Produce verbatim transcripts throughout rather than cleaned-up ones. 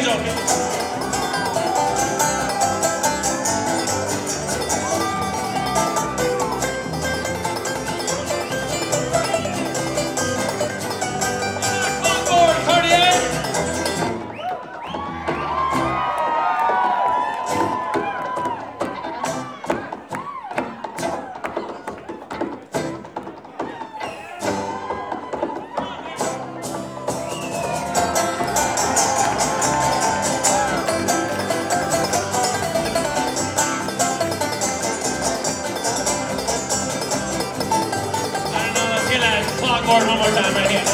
One more time right here.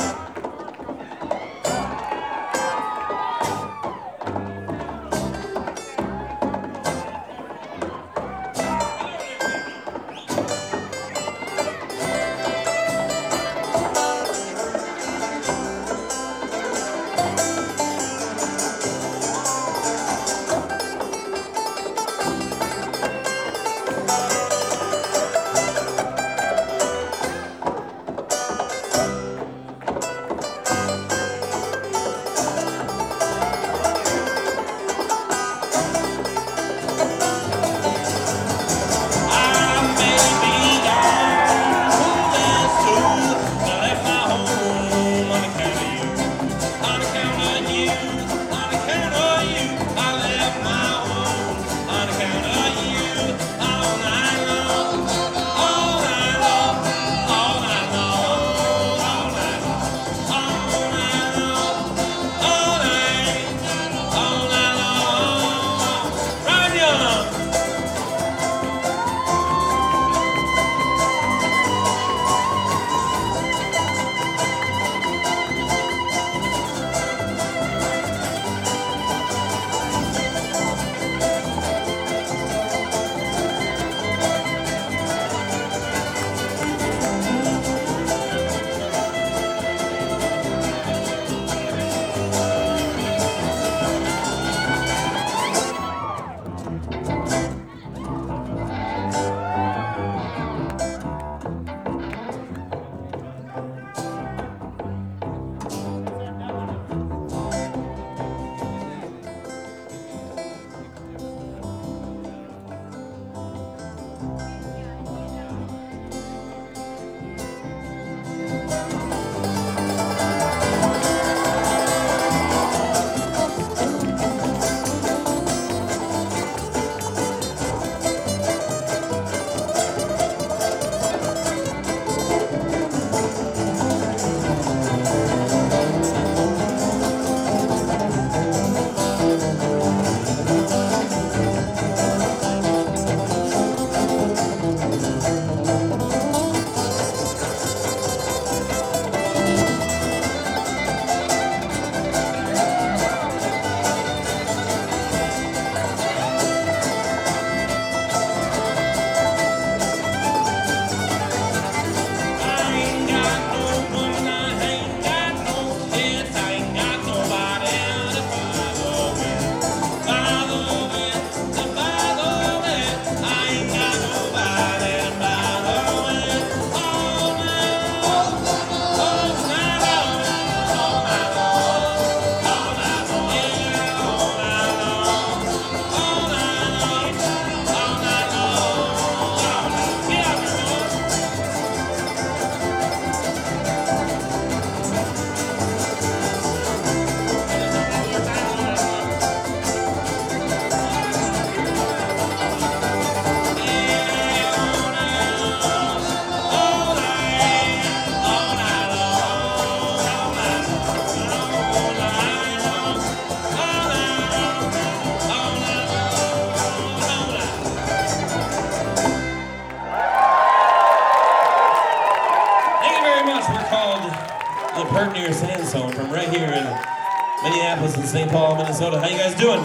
The Pertner Sandstone from right here in Minneapolis and Saint Paul, Minnesota. How you guys doing?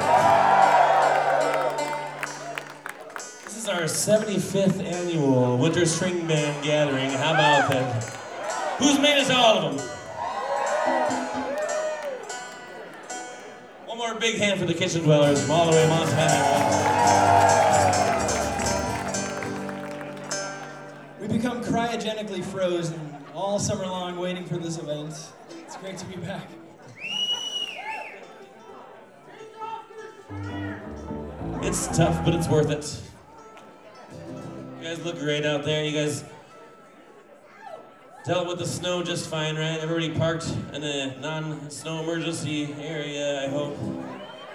This is our seventy-fifth annual Winter String Band Gathering. How about that? Who's made us all of them? One more big hand for the Kitchen Dwellers from all the way to Montana. We become cryogenically frozen all summer long waiting for this event. It's great to be back. It's tough, but it's worth it. You guys look great out there. You guys dealt with the snow just fine, right? Everybody parked in a non-snow emergency area, I hope.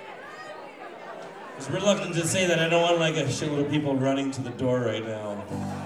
I was reluctant to say that. I don't want like a shitload of people running to the door right now.